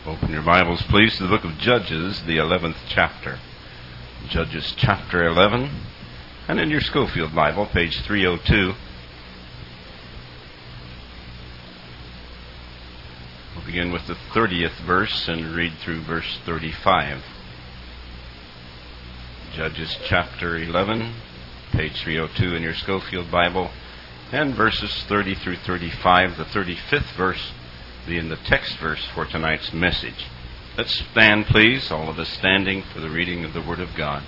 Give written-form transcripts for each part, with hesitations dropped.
Open your Bibles, please, to the book of Judges, the 11th chapter. Judges chapter 11, and in your Schofield Bible, page 302. We'll begin with the 30th verse and read through verse 35. Judges chapter 11, page 302 in your Schofield Bible, and verses 30 through 35, the 35th verse being the text verse for tonight's message. Let's stand, please, all of us standing for the reading of the Word of God.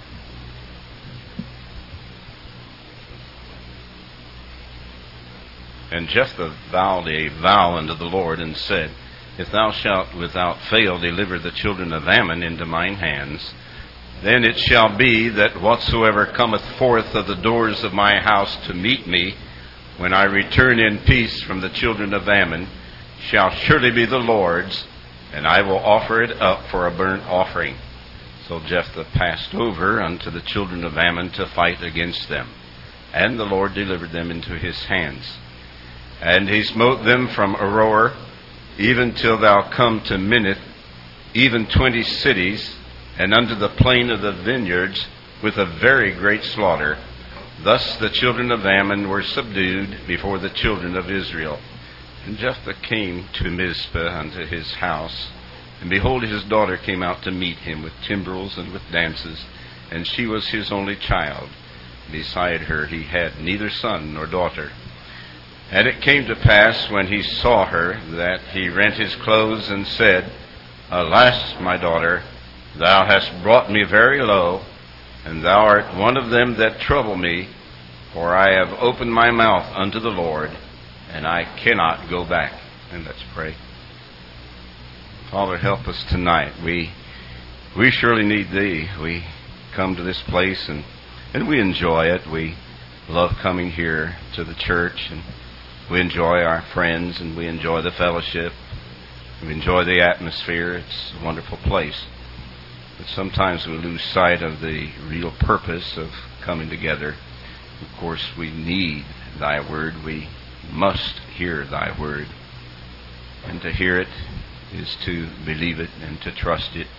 And Jephthah vowed a vow unto the Lord, and said, If thou shalt without fail deliver the children of Ammon into mine hands, then it shall be that whatsoever cometh forth of the doors of my house to meet me, when I return in peace from the children of Ammon, shall surely be the Lord's, and I will offer it up for a burnt offering. So Jephthah passed over unto the children of Ammon to fight against them, and the Lord delivered them into his hands. And he smote them from Aroer, even till thou come to Minnith, even 20 cities, and unto the plain of the vineyards, with a very great slaughter. Thus the children of Ammon were subdued before the children of Israel. And Jephthah came to Mizpah unto his house, and behold, his daughter came out to meet him with timbrels and with dances, and she was his only child. Beside her he had neither son nor daughter. And it came to pass, when he saw her, that he rent his clothes and said, Alas, my daughter, thou hast brought me very low, and thou art one of them that trouble me, for I have opened my mouth unto the Lord, and I cannot go back. And let's pray. Father, help us tonight. We surely need Thee. We come to this place and we enjoy it. We love coming here to the church, and we enjoy our friends, and we enjoy the fellowship. We enjoy the atmosphere. It's a wonderful place. But sometimes we lose sight of the real purpose of coming together. Of course, we need Thy Word. We must hear Thy Word. And to hear it is to believe it and to trust it.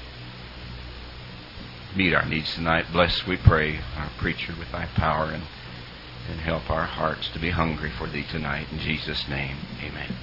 Meet our needs tonight. Bless, we pray, our preacher with Thy power, and help our hearts to be hungry for Thee tonight. In Jesus' name, amen.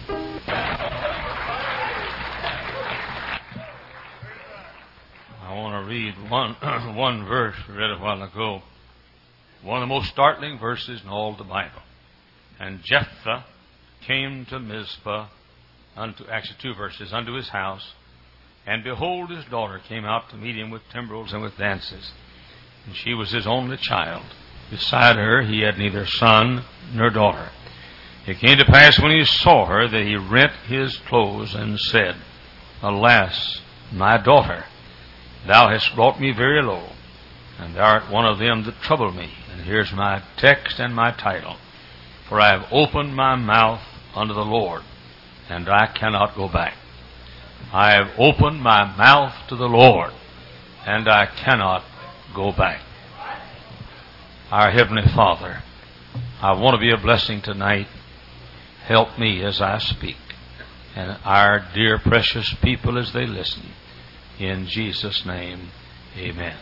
I want to read one verse we read a while ago. One of the most startling verses in all the Bible. And Jephthah came to Mizpah, actually 2 verses, unto his house. And behold, his daughter came out to meet him with timbrels and with dances. And she was his only child. Beside her he had neither son nor daughter. It came to pass, when he saw her, that he rent his clothes and said, Alas, my daughter, thou hast brought me very low, and thou art one of them that trouble me. And here's my text and my title. For I have opened my mouth unto the Lord, and I cannot go back. I have opened my mouth to the Lord, and I cannot go back. Our Heavenly Father, I want to be a blessing tonight. Help me as I speak, and our dear precious people as they listen. In Jesus' name, amen.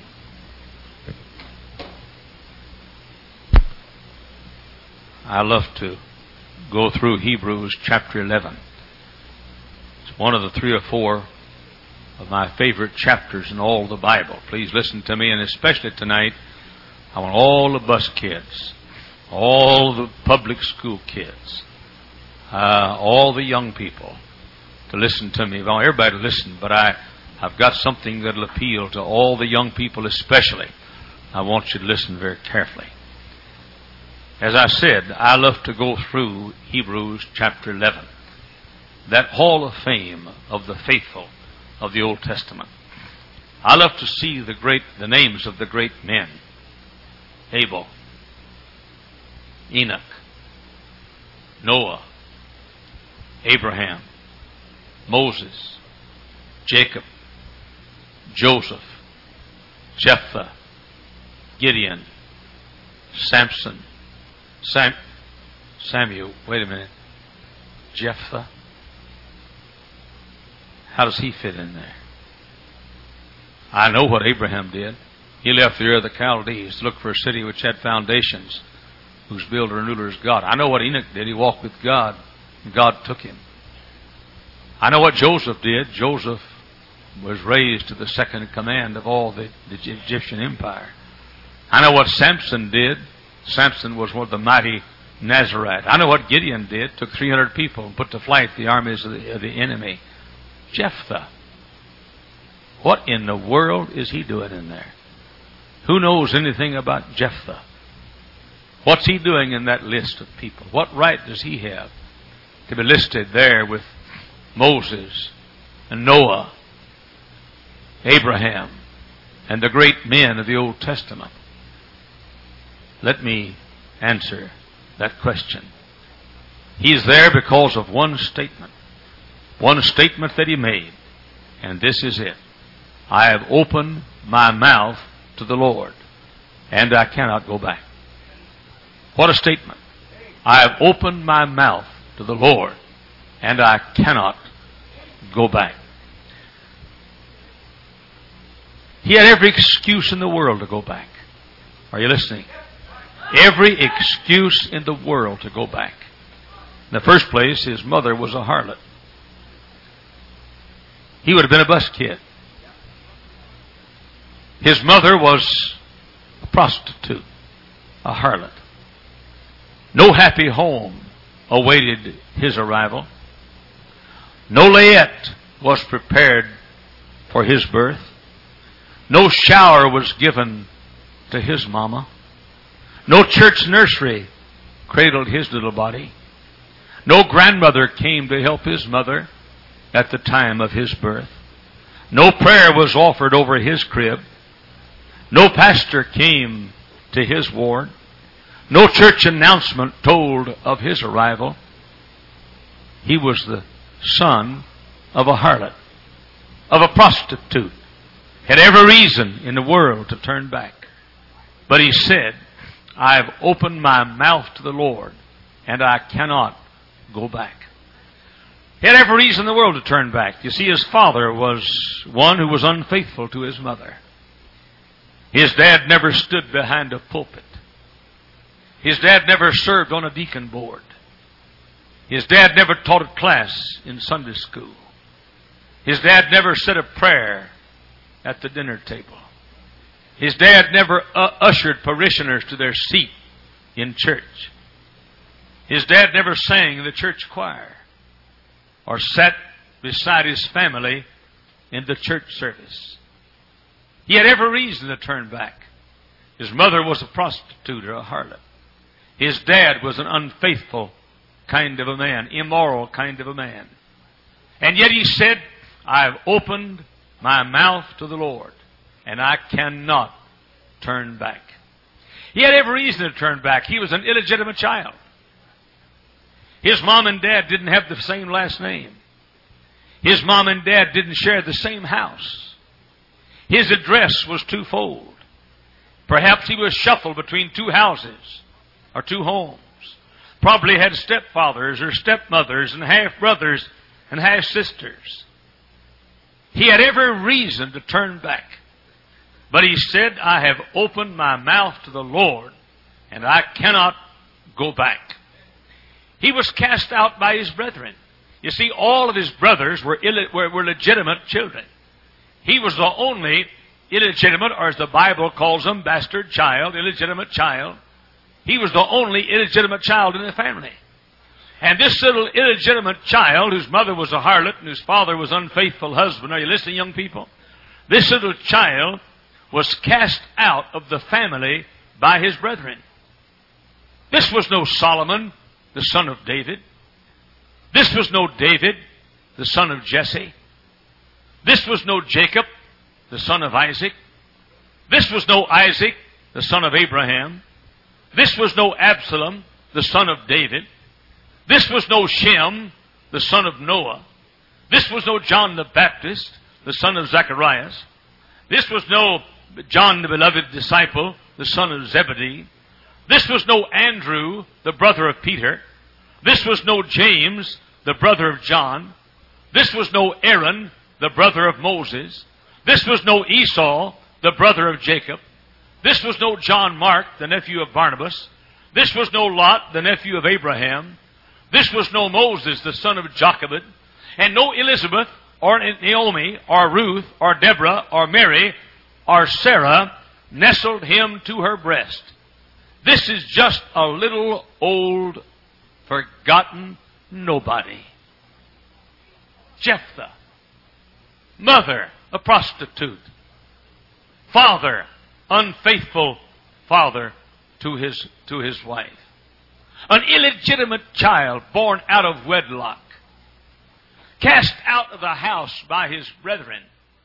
I love to go through Hebrews chapter 11. It's one of the 3 or 4 of my favorite chapters in all the Bible. Please listen to me, and especially tonight, I want all the bus kids, all the public school kids, all the young people to listen to me. I want everybody to listen, but I've got something that will appeal to all the young people especially. I want you to listen very carefully. As I said, I love to go through Hebrews chapter 11, that hall of fame of the faithful of the Old Testament. I love to see the names of the great men. Abel, Enoch, Noah, Abraham, Moses, Jacob, Joseph, Jephthah, Gideon, Samson, Samuel, wait a minute, Jephthah. How does he fit in there? I know what Abraham did. He left the Ur of the Chaldees to look for a city which had foundations, whose builder and ruler is God. I know what Enoch did. He walked with God, and God took him. I know what Joseph did. Joseph was raised to the second in command of all the Egyptian empire. I know what Samson did. Samson was one of the mighty Nazarite. I know what Gideon did. Took 300 people and put to flight the armies of the enemy. Jephthah. What in the world is he doing in there? Who knows anything about Jephthah? What's he doing in that list of people? What right does he have to be listed there with Moses and Noah, Abraham, and the great men of the Old Testament? Let me answer that question. He's there because of one statement that he made, and this is it. I have opened my mouth to the Lord, and I cannot go back. What a statement. I have opened my mouth to the Lord, and I cannot go back. He had every excuse in the world to go back. Are you listening? Every excuse in the world to go back. In the first place, his mother was a harlot. He would have been a bus kid. His mother was a prostitute, a harlot. No happy home awaited his arrival. No layette was prepared for his birth. No shower was given to his mama. No church nursery cradled his little body. No grandmother came to help his mother at the time of his birth. No prayer was offered over his crib. No pastor came to his ward. No church announcement told of his arrival. He was the son of a harlot, of a prostitute. Had every reason in the world to turn back. But he said, I have opened my mouth to the Lord, and I cannot go back. He had every reason in the world to turn back. You see, his father was one who was unfaithful to his mother. His dad never stood behind a pulpit. His dad never served on a deacon board. His dad never taught a class in Sunday school. His dad never said a prayer at the dinner table. His dad never ushered parishioners to their seat in church. His dad never sang in the church choir or sat beside his family in the church service. He had every reason to turn back. His mother was a prostitute or a harlot. His dad was an unfaithful kind of a man, immoral kind of a man. And yet he said, I have opened my mouth to the Lord, and I cannot turn back. He had every reason to turn back. He was an illegitimate child. His mom and dad didn't have the same last name. His mom and dad didn't share the same house. His address was twofold. Perhaps he was shuffled between two houses or two homes. Probably had stepfathers or stepmothers and half-brothers and half-sisters. He had every reason to turn back. But he said, I have opened my mouth to the Lord, and I cannot go back. He was cast out by his brethren. You see, all of his brothers were legitimate children. He was the only illegitimate, or as the Bible calls them, bastard child, illegitimate child. He was the only illegitimate child in the family. And this little illegitimate child, whose mother was a harlot and whose father was an unfaithful husband, are you listening, young people? This little child was cast out of the family by his brethren. This was no Solomon, the son of David. This was no David, the son of Jesse. This was no Jacob, the son of Isaac. This was no Isaac, the son of Abraham. This was no Absalom, the son of David. This was no Shem, the son of Noah. This was no John the Baptist, the son of Zacharias. This was no John the beloved disciple, the son of Zebedee. This was no Andrew, the brother of Peter. This was no James, the brother of John. This was no Aaron, the brother of Moses. This was no Esau, the brother of Jacob. This was no John Mark, the nephew of Barnabas. This was no Lot, the nephew of Abraham. This was no Moses, the son of Jochebed. And no Elizabeth, or Naomi, or Ruth, or Deborah, or Mary, or Sarah nestled him to her breast. This is just a little old, forgotten nobody. Jephthah. Mother, a prostitute. Father, unfaithful father to his wife. An illegitimate child born out of wedlock. Cast out of the house by his brethren.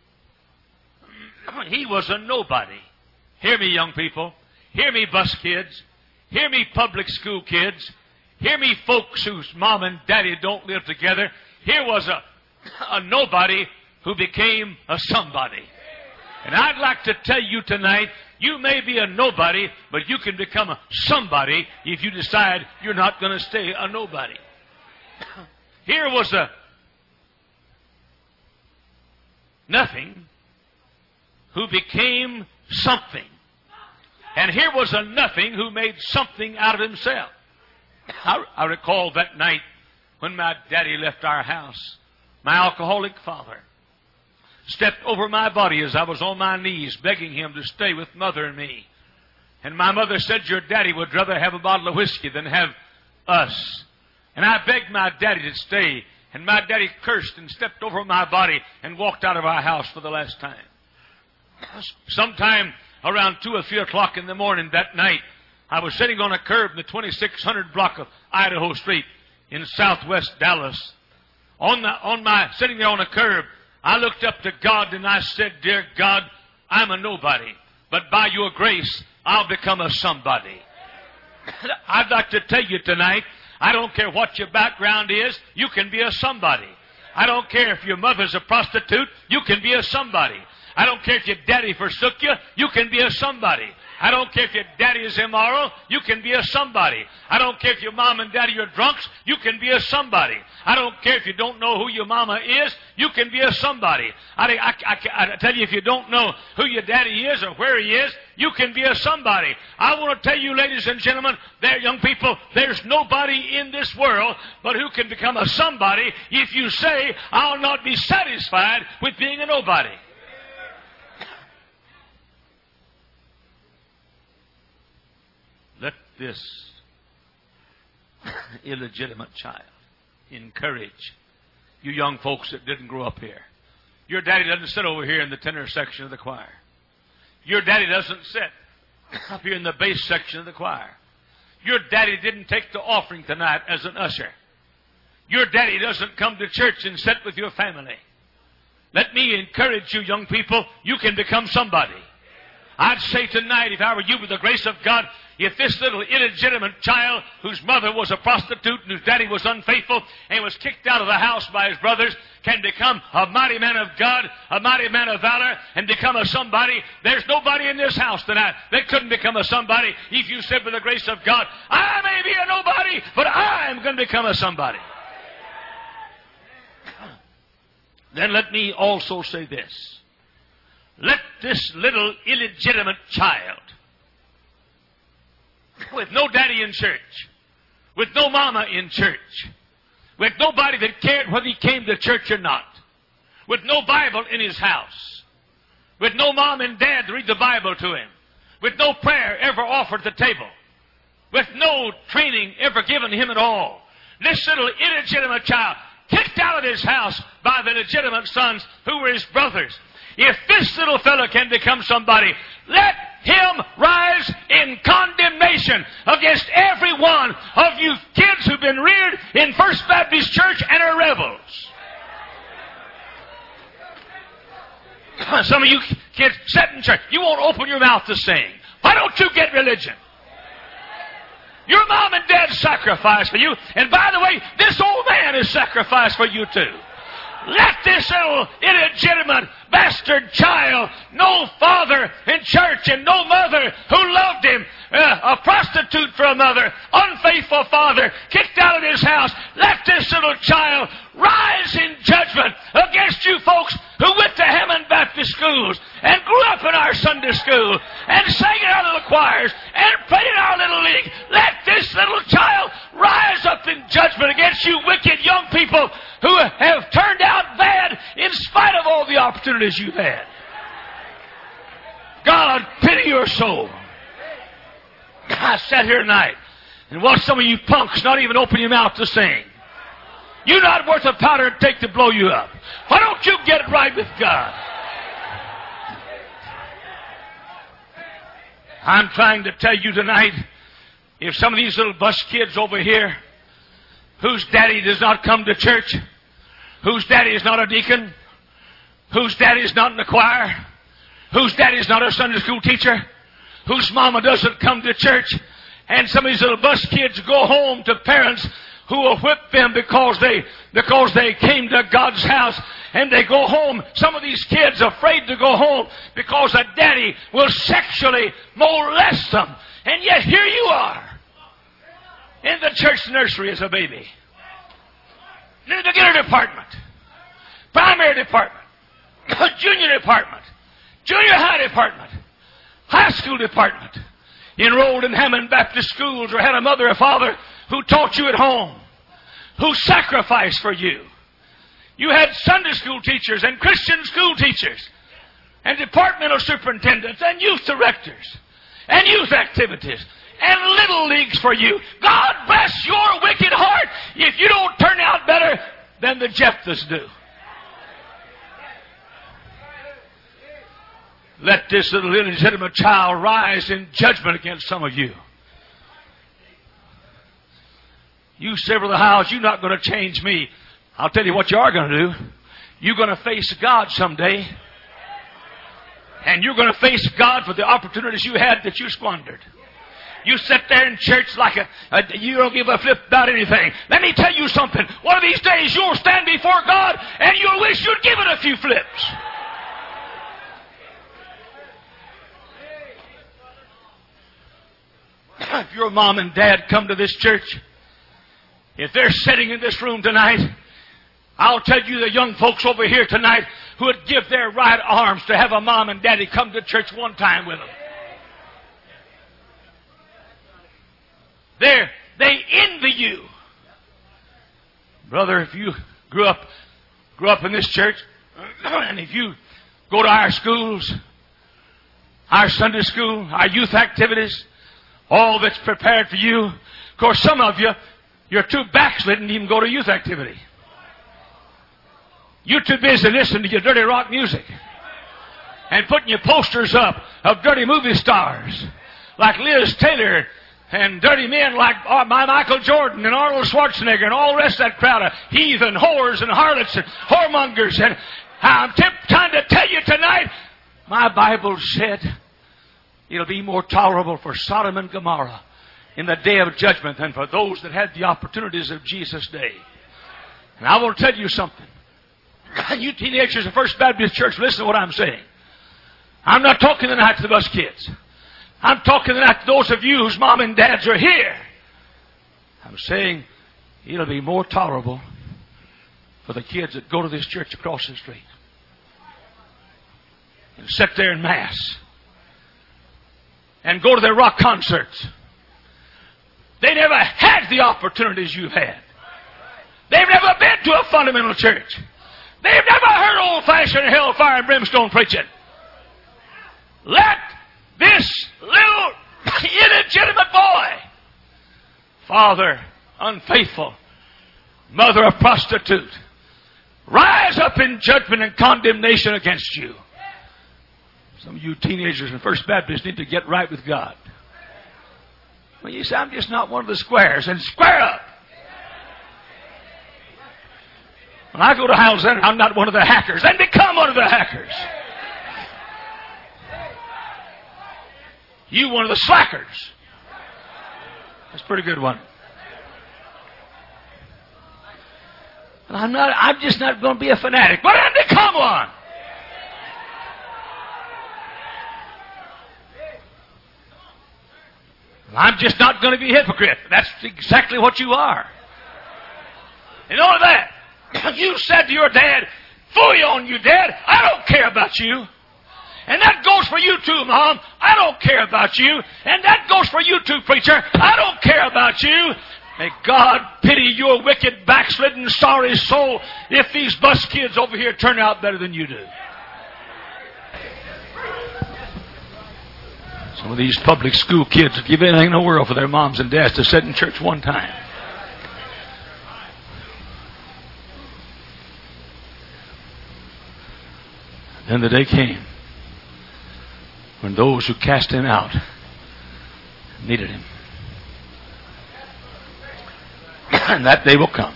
He was a nobody. Hear me, young people. Hear me, bus kids. Hear me, public school kids. Hear me, folks whose mom and daddy don't live together. Here was a nobody who became a somebody. And I'd like to tell you tonight, you may be a nobody, but you can become a somebody if you decide you're not going to stay a nobody. Here was a nothing who became something. And here was a nothing who made something out of himself. I recall that night when my daddy left our house. My alcoholic father stepped over my body as I was on my knees begging him to stay with Mother and me. And my mother said, your daddy would rather have a bottle of whiskey than have us. And I begged my daddy to stay. And my daddy cursed and stepped over my body and walked out of our house for the last time. Sometime around 2 or 3 o'clock in the morning that night, I was sitting on a curb in the 2600 block of Idaho Street in southwest Dallas. Sitting there on a curb, I looked up to God and I said, dear God, I'm a nobody, but by your grace, I'll become a somebody. I'd like to tell you tonight, I don't care what your background is, you can be a somebody. I don't care if your mother's a prostitute, you can be a somebody. I don't care if your daddy forsook you, you can be a somebody. I don't care if your daddy is immoral, you can be a somebody. I don't care if your mom and daddy are drunks, you can be a somebody. I don't care if you don't know who your mama is, you can be a somebody. I tell you, if you don't know who your daddy is or where he is, you can be a somebody. I want to tell you, ladies and gentlemen, there, young people, there's nobody in this world but who can become a somebody if you say, I'll not be satisfied with being a nobody. Let this illegitimate child encourage you young folks that didn't grow up here. Your daddy doesn't sit over here in the tenor section of the choir. Your daddy doesn't sit up here in the bass section of the choir. Your daddy didn't take the offering tonight as an usher. Your daddy doesn't come to church and sit with your family. Let me encourage you, young people, you can become somebody. I'd say tonight, if I were you, with the grace of God, if this little illegitimate child whose mother was a prostitute and whose daddy was unfaithful and was kicked out of the house by his brothers can become a mighty man of God, a mighty man of valor, and become a somebody, there's nobody in this house tonight that couldn't become a somebody if you said, with the grace of God, I may be a nobody, but I am going to become a somebody. Then let me also say this. Let this little illegitimate child, with no daddy in church, with no mama in church, with nobody that cared whether he came to church or not, with no Bible in his house, with no mom and dad to read the Bible to him, with no prayer ever offered at the table, with no training ever given him at all, this little illegitimate child, kicked out of his house by the legitimate sons who were his brothers. If this little fellow can become somebody, let him rise in condemnation against every one of you kids who've been reared in First Baptist Church and are rebels. Some of you kids sit in church, you won't open your mouth to sing. Why don't you get religion? Your mom and dad sacrificed for you, and by the way, this old man is sacrificed for you too. Let this little illegitimate bastard child, no father in church and no mother who loved him, a prostitute for a mother, unfaithful father, kicked out of his house, let this little child rise in judgment against you folks who went to Hammond Baptist schools and grew up in our Sunday school and sang in our little choirs and played in our little league. Let this little child rise up in judgment against you wicked young people who have turned out bad in spite of all the opportunities you've had. God, pity your soul. I sat here tonight and watched some of you punks not even open your mouth to sing. You're not worth a powder and take to blow you up. Why don't you get right with God? I'm trying to tell you tonight, if some of these little bus kids over here, whose daddy does not come to church, whose daddy is not a deacon, whose daddy is not in the choir, whose daddy is not a Sunday school teacher, whose mama doesn't come to church, and some of these little bus kids go home to parents who will whip them because they came to God's house, and they go home. Some of these kids are afraid to go home because a daddy will sexually molest them. And yet here you are in the church nursery as a baby, in the beginner department, primary department, junior department, junior high department, high school department, enrolled in Hammond Baptist schools, or had a mother or father who taught you at home, who sacrificed for you. You had Sunday school teachers and Christian school teachers and departmental superintendents and youth directors and youth activities and little leagues for you. God bless your wicked heart if you don't turn out better than the Jephthahs do. Let this little illegitimate child rise in judgment against some of you. You sever the house, you're not going to change me. I'll tell you what you are going to do. You're going to face God someday. And you're going to face God for the opportunities you had that you squandered. You sit there in church like you don't give a flip about anything. Let me tell you something. One of these days you'll stand before God and you'll wish you'd given a few flips. If your mom and dad come to this church, if they're sitting in this room tonight, I'll tell you the young folks over here tonight who would give their right arms to have a mom and daddy come to church one time with them. They envy you. Brother, if you grew up in this church, and if you go to our schools, our Sunday school, our youth activities, all that's prepared for you. Of course, some of you, you're too backslidden to even go to youth activity. You're too busy listening to your dirty rock music and putting your posters up of dirty movie stars like Liz Taylor and dirty men like Michael Jordan and Arnold Schwarzenegger and all the rest of that crowd of heathen, whores and harlots and whoremongers. And I'm trying to tell you tonight, my Bible said it'll be more tolerable for Sodom and Gomorrah in the day of judgment than for those that had the opportunities of Jesus' day. And I want to tell you something. You teenagers of First Baptist Church, listen to what I'm saying. I'm not talking tonight to the bus kids. I'm talking tonight to those of you whose mom and dads are here. I'm saying it'll be more tolerable for the kids that go to this church across the street and sit there in Mass and go to their rock concerts. They never had the opportunities you've had. They've never been to a fundamental church. They've never heard old-fashioned hellfire and brimstone preaching. Let this little illegitimate boy, father unfaithful, mother a prostitute, rise up in judgment and condemnation against you. Some of you teenagers in First Baptist need to get right with God. Well, you say, I'm just not one of the squares. And square up. When I go to Howell Center, I'm not one of the hackers. And become one of the hackers. You one of the slackers. That's a pretty good one. And I'm just not going to be a fanatic, but I'm to become one. I'm just not going to be a hypocrite. That's exactly what you are. And all of that, You said to your dad, "Fully on you, Dad. I don't care about you." And that goes for you too, Mom. I don't care about you. And that goes for you too, preacher. I don't care about you. May God pity your wicked, backslidden, sorry soul if these bus kids over here turn out better than you do. Some of these public school kids would give anything in the world for their moms and dads to sit in church one time. Then the day came when those who cast him out needed him. And that day will come.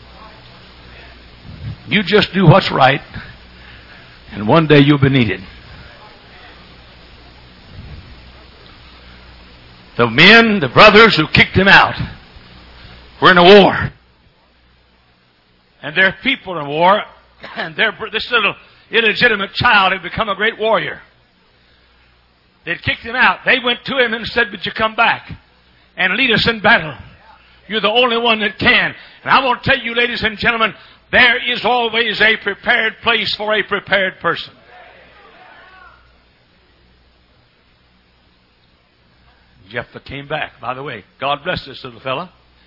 You just do what's right, and one day you'll be needed. The men, the brothers who kicked him out, were in a war. And their people in war, and this little illegitimate child had become a great warrior. They'd kicked him out. They went to him and said, "Would you come back and lead us in battle? You're the only one that can." And I want to tell you, ladies and gentlemen, there is always a prepared place for a prepared person. Jephthah came back. By the way, God bless this little fella.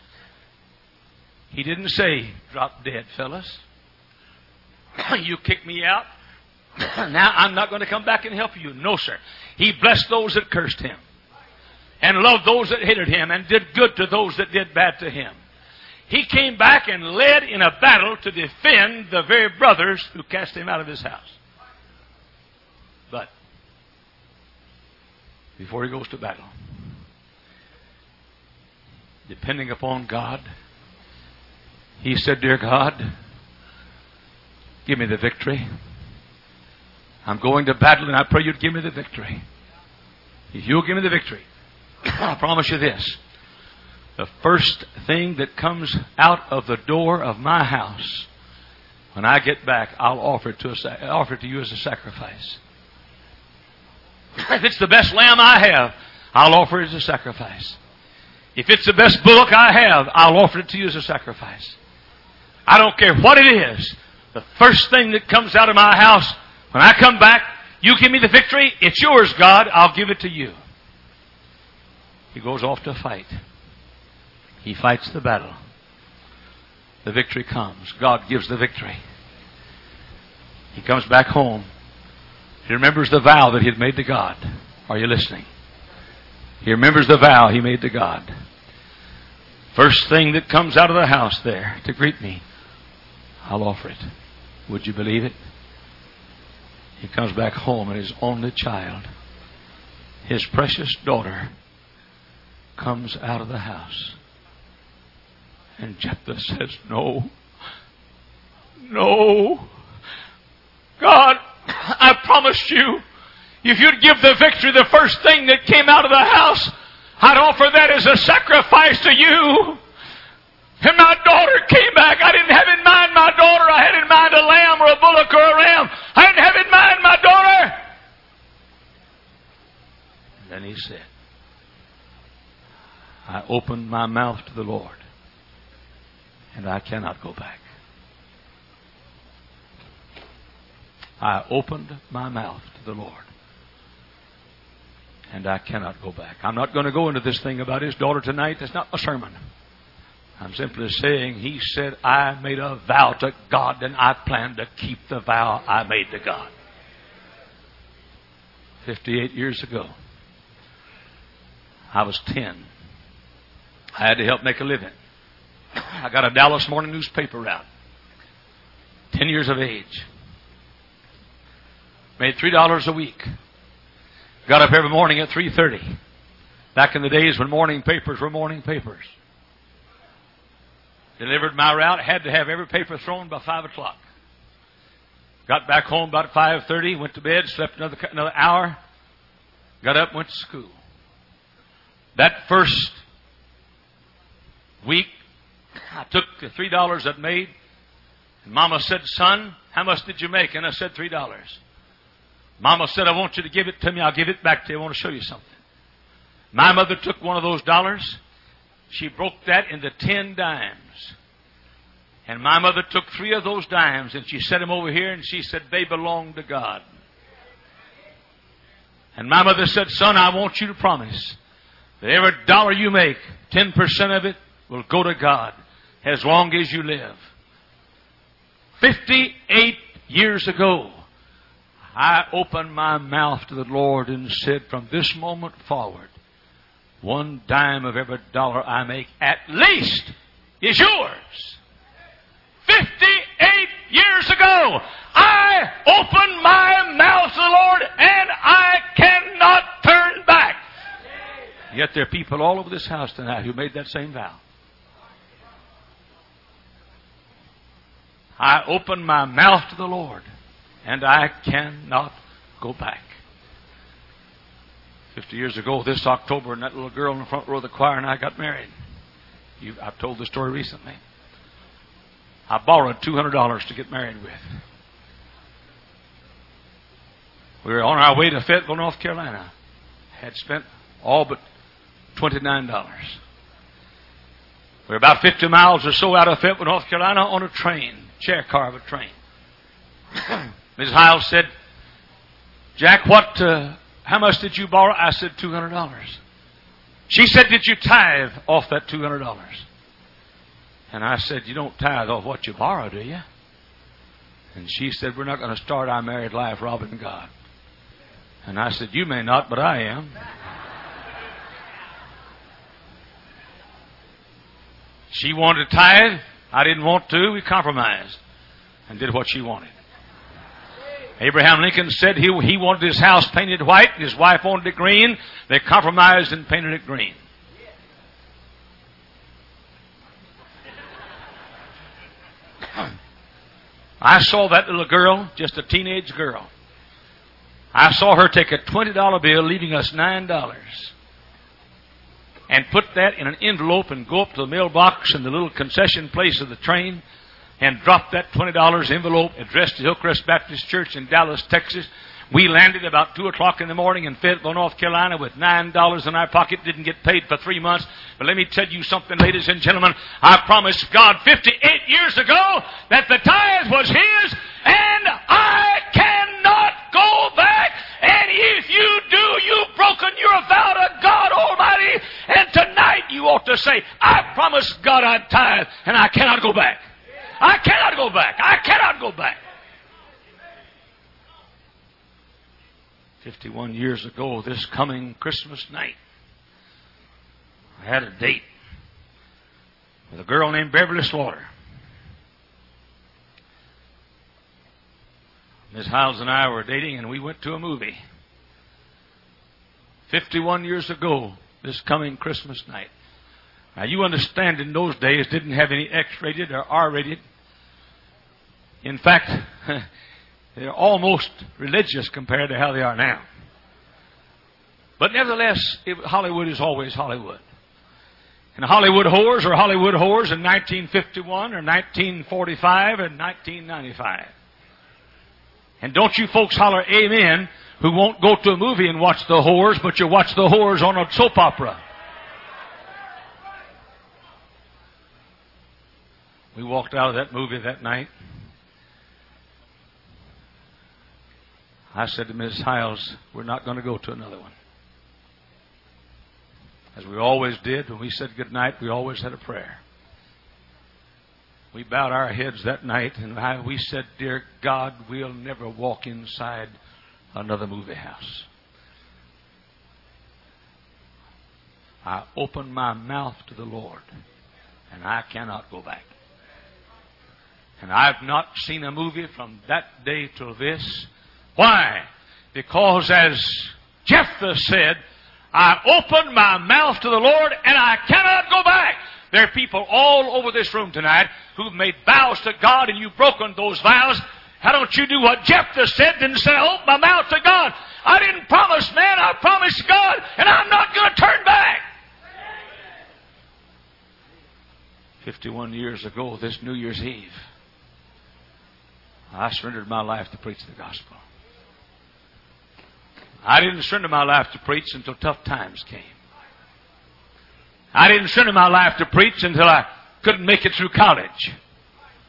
He didn't say, "Drop dead, fellas. You kicked me out. Now I'm not going to come back and help you." No, sir. He blessed those that cursed him, and loved those that hated him, and did good to those that did bad to him. He came back and led in a battle to defend the very brothers who cast him out of his house. But before he goes to battle, depending upon God, he said, "Dear God, give me the victory. I'm going to battle, and I pray you'd give me the victory. If you'll give me the victory, I promise you this. The first thing that comes out of the door of my house, when I get back, I'll offer it to you as a sacrifice. If it's the best lamb I have, I'll offer it as a sacrifice. If it's the best bullock I have, I'll offer it to you as a sacrifice. I don't care what it is. The first thing that comes out of my house, when I come back, you give me the victory. It's yours, God. I'll give it to you." He goes off to fight. He fights the battle. The victory comes. God gives the victory. He comes back home. He remembers the vow that he had made to God. Are you listening? He remembers the vow he made to God. First thing that comes out of the house there to greet me, I'll offer it. Would you believe it? He comes back home, and his only child, his precious daughter, comes out of the house. And Jephthah says, "No. No. God, I promised you, if you'd give the victory, the first thing that came out of the house, I'd offer that as a sacrifice to you." And my daughter came back. I didn't have in mind my daughter. I had in mind a lamb or a bullock or a ram. I didn't have in mind my daughter. And then he said, "I opened my mouth to the Lord, and I cannot go back." I opened my mouth to the Lord, and I cannot go back. I'm not going to go into this thing about his daughter tonight. That's not a sermon. I'm simply saying he said, "I made a vow to God, and I plan to keep the vow I made to God." 58 years ago, I was 10. I had to help make a living. I got a Dallas Morning newspaper route. 10 years of age. Made $3 a week. Got up every morning at 3:30. Back in the days when morning papers were morning papers. Delivered my route. Had to have every paper thrown by 5 o'clock. Got back home about 5:30. Went to bed. Slept another hour. Got up. Went to school. That first week, I took the $3 I'd made. And Mama said, "Son, how much did you make?" And I said, $3. Mama said, "I want you to give it to me. I'll give it back to you. I want to show you something." My mother took one of those dollars. She broke that into 10 dimes. And my mother took 3 of those dimes and she set them over here and she said, they belong to God. And my mother said, son, I want you to promise that every dollar you make, 10% of it will go to God as long as you live. 58 years ago, I opened my mouth to the Lord and said, from this moment forward, 1 dime of every dollar I make at least is yours. 58 years ago, I opened my mouth to the Lord and I cannot turn back. Yet there are people all over this house tonight who made that same vow. I opened my mouth to the Lord and I cannot go back. 50 years ago, this October, and that little girl in the front row of the choir and I got married. I've told the story recently. I borrowed $200 to get married with. We were on our way to Fayetteville, North Carolina. Had spent all but $29. We were about 50 miles or so out of Fayetteville, North Carolina on a train, chair car of a train. Ms. Hiles said, Jack, how much did you borrow? I said, $200. She said, did you tithe off that $200? And I said, you don't tithe off what you borrow, do you? And she said, we're not going to start our married life robbing God. And I said, you may not, but I am. She wanted to tithe. I didn't want to. We compromised and did what she wanted. Abraham Lincoln said he wanted his house painted white and his wife wanted it green. They compromised and painted it green. I saw that little girl, just a teenage girl. I saw her take a $20 bill, leaving us $9, and put that in an envelope and go up to the mailbox in the little concession place of the train and drop that $20 envelope addressed to Hillcrest Baptist Church in Dallas, Texas. We landed about 2 o'clock in the morning in Fayetteville, North Carolina with $9 in our pocket. Didn't get paid for 3 months. But let me tell you something, ladies and gentlemen. I promised God 58 years ago that the tithe was His, and I cannot go back. And if you do, you've broken your vow to God Almighty. And tonight you ought to say, I promised God I'd tithe, and I cannot go back. I cannot go back. I cannot go back. 51 years ago, this coming Christmas night, I had a date with a girl named Beverly Slaughter. Miss Hiles and I were dating, and we went to a movie. 51 years ago, this coming Christmas night. Now, you understand, in those days, didn't have any X-rated or R-rated. In fact, they're almost religious compared to how they are now. But nevertheless, Hollywood is always Hollywood. And Hollywood whores are Hollywood whores in 1951 or 1945 or 1995. And don't you folks holler amen who won't go to a movie and watch the whores, but you watch the whores on a soap opera. We walked out of that movie that night. I said to Ms. Hiles, we're not going to go to another one. As we always did, when we said goodnight, we always had a prayer. We bowed our heads that night, and we said, dear God, we'll never walk inside another movie house. I opened my mouth to the Lord, and I cannot go back. And I've not seen a movie from that day till this. Why? Because as Jephthah said, I opened my mouth to the Lord and I cannot go back. There are people all over this room tonight who've made vows to God and you've broken those vows. How don't you do what Jephthah said and say, I opened my mouth to God. I didn't promise man, I promised God, and I'm not going to turn back. 51 years ago, this New Year's Eve, I surrendered my life to preach the gospel. I didn't surrender my life to preach until tough times came. I didn't surrender my life to preach until I couldn't make it through college.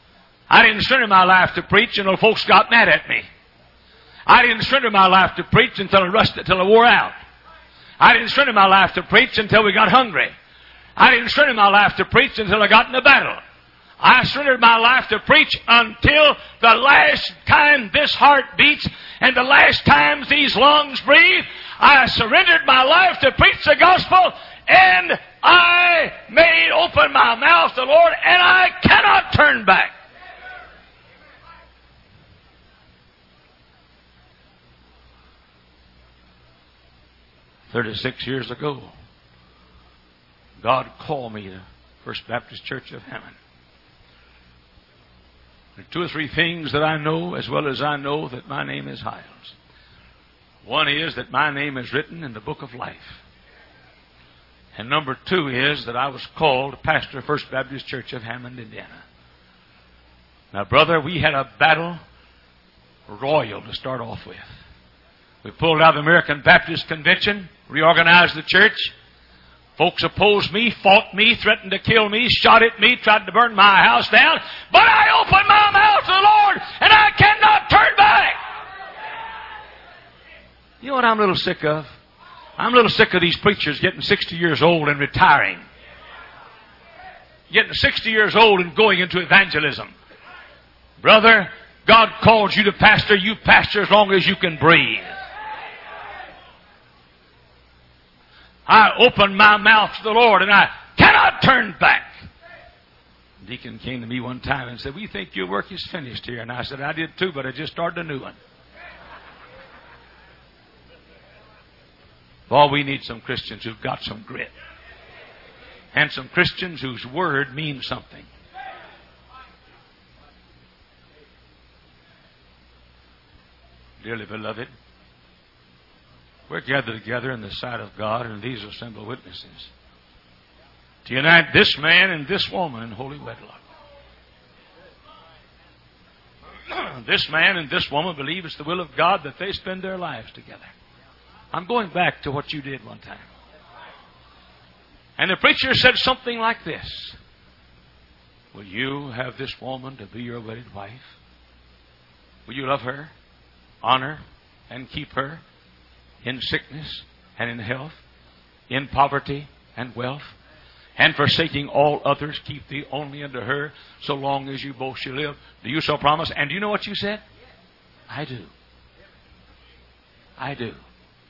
I didn't surrender my life to preach until folks got mad at me. I didn't surrender my life to preach until I wore out. I didn't surrender my life to preach until we got hungry. I didn't surrender my life to preach until I got in a battle. I surrendered my life to preach until the last time this heart beats and the last time these lungs breathe. I surrendered my life to preach the gospel, and I made open my mouth to the Lord, and I cannot turn back. "36 years ago, God called me to First Baptist Church of Hammond. There are 2 or 3 things that I know, as well as I know that my name is Hyles. One is that my name is written in the book of life. And number 2 is that I was called to pastor First Baptist Church of Hammond, Indiana. Now, brother, we had a battle royal to start off with. We pulled out of the American Baptist Convention, reorganized the church. Folks opposed me, fought me, threatened to kill me, shot at me, tried to burn my house down. But I opened my mouth to the Lord, and I cannot turn back. You know what I'm a little sick of? I'm a little sick of these preachers getting 60 years old and retiring. Getting 60 years old and going into evangelism. Brother, God called you to pastor. You pastor as long as you can breathe. I opened my mouth to the Lord, and I cannot turn back. The deacon came to me one time and said, "We think your work is finished here." And I said, "I did too, but I just started a new one." Well, we need some Christians who've got some grit. And some Christians whose word means something. Dearly beloved, we're gathered together in the sight of God and these assembled witnesses to unite this man and this woman in holy wedlock. This man and this woman believe it's the will of God that they spend their lives together. I'm going back to what you did one time. And the preacher said something like this: "Will you have this woman to be your wedded wife? Will you love her, honor, and keep her in sickness and in health, in poverty and wealth, and forsaking all others, keep thee only unto her, so long as you both shall live? Do you so promise?" And do you know what you said? "I do. I do."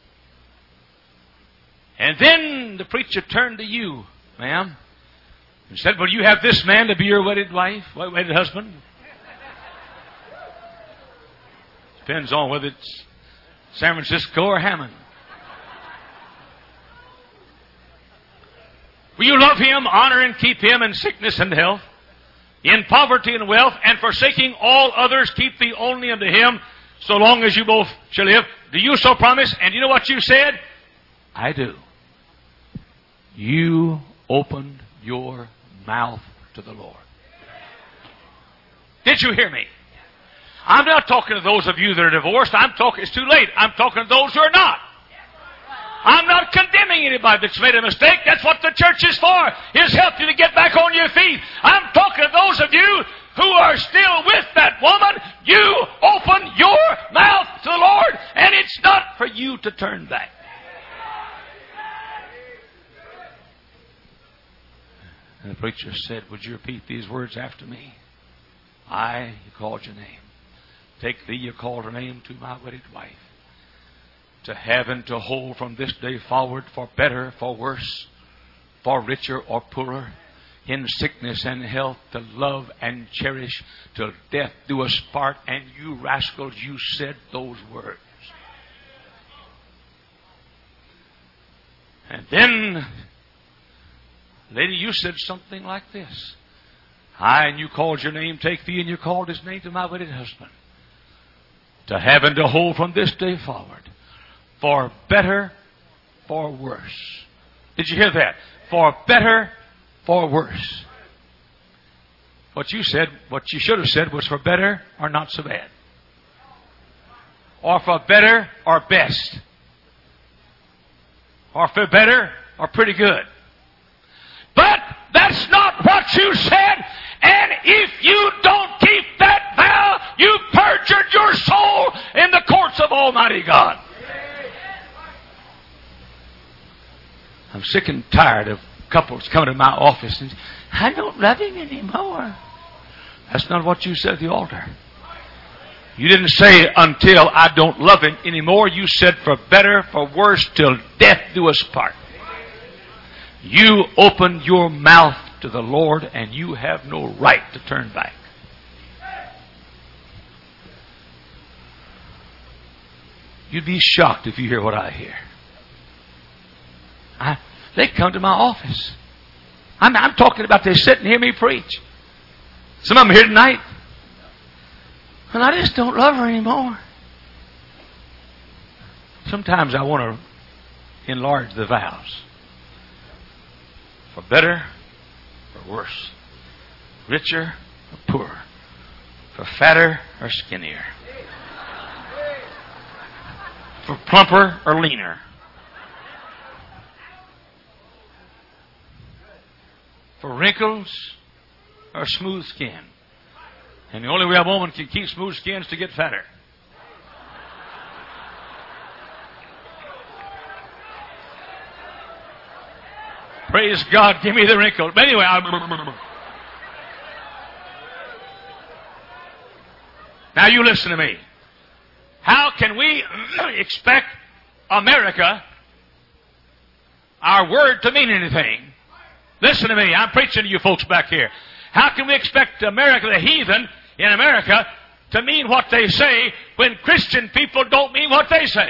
And then the preacher turned to you, ma'am, and said, "Will you have this man to be your wedded wife, wedded husband?" Depends on whether it's San Francisco or Hammond. "Will you love him, honor and keep him in sickness and health, in poverty and wealth, and forsaking all others, keep thee only unto him, so long as you both shall live? Do you so promise?" And you know what you said? "I do." You opened your mouth to the Lord. Did you hear me? I'm not talking to those of you that are divorced. It's too late. I'm talking to those who are not. I'm not condemning anybody that's made a mistake. That's what the church is for, is help you to get back on your feet. I'm talking to those of you who are still with that woman. You open your mouth to the Lord, and it's not for you to turn back. And the preacher said, "Would you repeat these words after me? I," you called your name. "Take thee," you called her name, "to my wedded wife. To have and to hold from this day forward, for better, for worse, for richer or poorer, in sickness and health, to love and cherish, till death do us part." And you rascals, you said those words. And then, lady, you said something like this: "I," and you called your name, "take thee," and you called his name, "to my wedded husband. To have and to hold from this day forward, for better, for worse." Did you hear that? For better, for worse. What you said, what you should have said was for better or not so bad. Or for better or best. Or for better or pretty good. But that's not what you said. And if you don't keep that vow, you've perjured your soul in the courts of Almighty God. I'm sick and tired of couples coming to my office and I don't love him anymore. That's not what you said at the altar. You didn't say until I don't love him anymore. You said for better, for worse, till death do us part. You opened your mouth to the Lord and you have no right to turn back. You'd be shocked if you hear what I hear. They come to my office. I'm talking about they sit and hear me preach. Some of them here tonight. And I just don't love her anymore. Sometimes I want to enlarge the vows. For better or worse. Richer or poorer. For fatter or skinnier. For plumper or leaner. For wrinkles or smooth skin. And the only way a woman can keep smooth skin is to get fatter. Praise God, give me the wrinkles. But anyway, now you listen to me. How can we expect America, our word, to mean anything? Listen to me. I'm preaching to you folks back here. How can we expect America, the heathen in America, to mean what they say when Christian people don't mean what they say?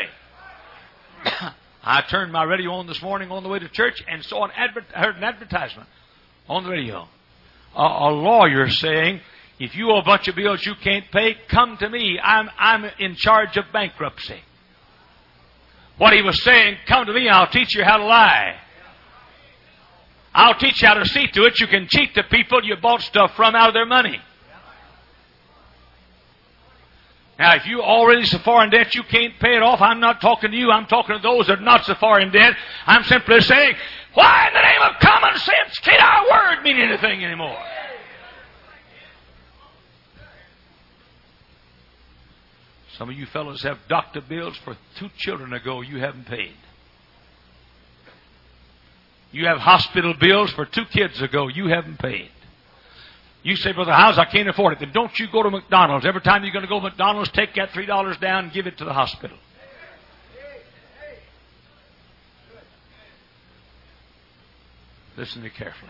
I turned my radio on this morning on the way to church and saw heard an advertisement on the radio. A lawyer saying, if you owe a bunch of bills you can't pay, come to me. I'm in charge of bankruptcy. What he was saying, come to me, I'll teach you how to lie. I'll teach you how to see to it you can cheat the people you bought stuff from out of their money. Now, if you're already so far in debt you can't pay it off, I'm not talking to you. I'm talking to those that are not so far in debt. I'm simply saying, why in the name of common sense can't our word mean anything anymore? Some of you fellows have doctor bills for 2 children ago you haven't paid. You have hospital bills for 2 kids ago you haven't paid. You say, Brother Howes, I can't afford it. Then don't you go to McDonald's. Every time you're going to go to McDonald's, take that $3 down and give it to the hospital. Listen to me carefully.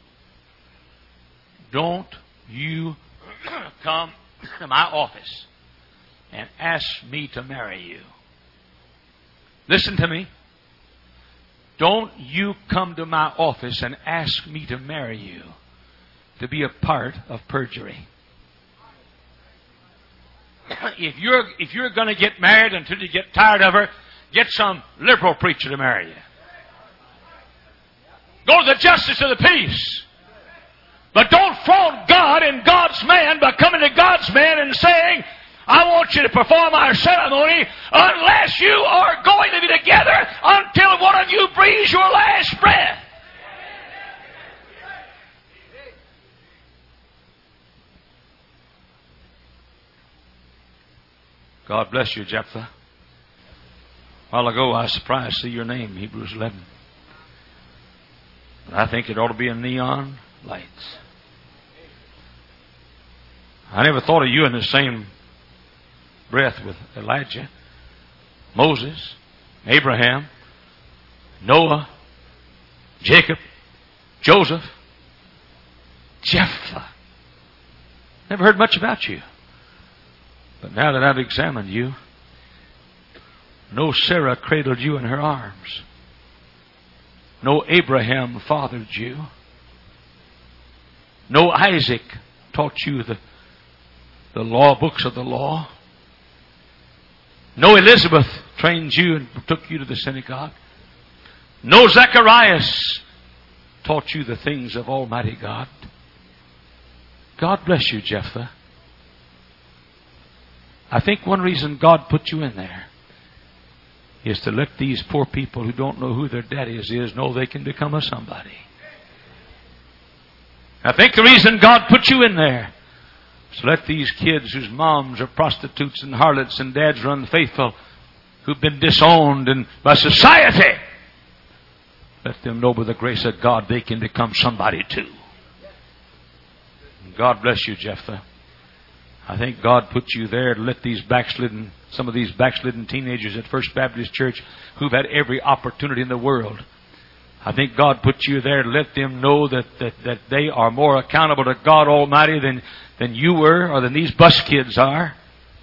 Don't you come to my office and ask me to marry you. Listen to me. Don't you come to my office and ask me to marry you to be a part of perjury. If you're going to get married until you get tired of her, get some liberal preacher to marry you. Go to the justice of the peace. But don't fraud God and God's man by coming to God's man and saying, I want you to perform our ceremony unless you are going to be together until one of you breathes your last breath. God bless you, Jephthah. A while ago I was surprised to see your name, Hebrews 11. But I think it ought to be in neon lights. I never thought of you in the same breath with Elijah, Moses, Abraham, Noah, Jacob, Joseph, Jephthah. Never heard much about you. But now that I've examined you, no Sarah cradled you in her arms. No Abraham fathered you. No Isaac taught you the law, books of the law. No Elizabeth trained you and took you to the synagogue. No Zacharias taught you the things of Almighty God. God bless you, Jephthah. I think one reason God put you in there is to let these poor people who don't know who their daddies is know they can become a somebody. I think the reason God put you in there So let these kids whose moms are prostitutes and harlots and dads are unfaithful, who've been disowned by society, let them know by the grace of God they can become somebody too. And God bless you, Jephthah. I think God put you there to let some of these backslidden teenagers at First Baptist Church who've had every opportunity in the world. I think God put you there to let them know that they are more accountable to God Almighty than you were or than these bus kids are.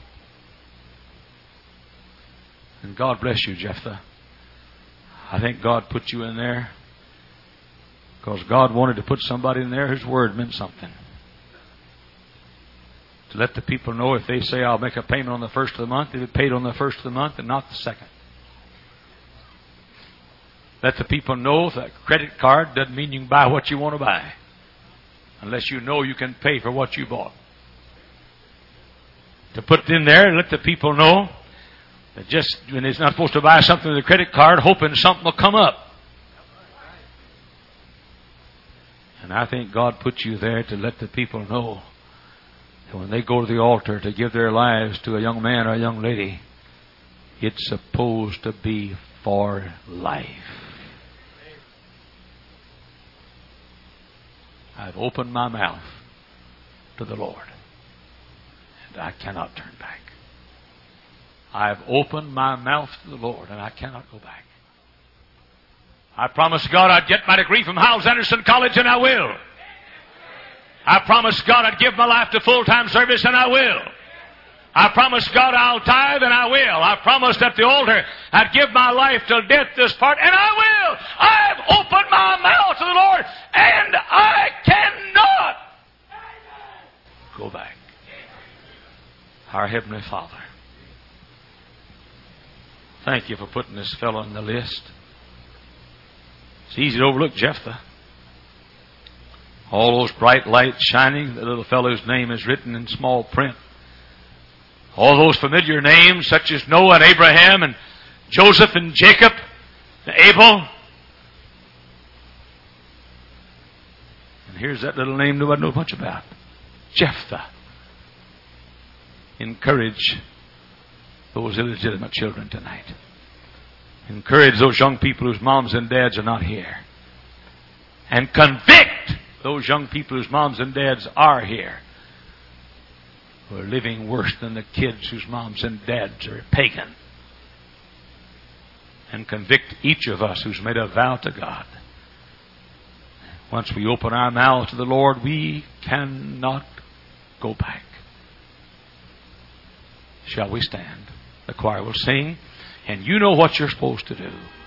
And God bless you, Jephthah. I think God put you in there because God wanted to put somebody in there whose word meant something. To let the people know if they say, I'll make a payment on the first of the month, it'll be paid on the first of the month and not the second. Let the people know that credit card doesn't mean you can buy what you want to buy unless you know you can pay for what you bought. To put it in there and let the people know that just when it's not supposed to buy something with a credit card, hoping something will come up. And I think God put you there to let the people know that when they go to the altar to give their lives to a young man or a young lady, it's supposed to be for life. I've opened my mouth to the Lord, and I cannot turn back. I've opened my mouth to the Lord, and I cannot go back. I promised God I'd get my degree from Hyles-Anderson College, and I will. I promised God I'd give my life to full-time service, and I will. I promised God I'll tithe, and I will. I promised at the altar I'd give my life till death this part, and I will. I've opened my mouth to the Lord, and I cannot go back. Our Heavenly Father, thank you for putting this fellow on the list. It's easy to overlook Jephthah. All those bright lights shining, the little fellow's name is written in small print. All those familiar names such as Noah and Abraham and Joseph and Jacob and Abel. And here's that little name nobody knows much about. Jephthah. Encourage those illegitimate children tonight. Encourage those young people whose moms and dads are not here. And convict those young people whose moms and dads are here, who are living worse than the kids whose moms and dads are pagan. And convict each of us who's made a vow to God. Once we open our mouths to the Lord, we cannot go back. Shall we stand? The choir will sing, and you know what you're supposed to do.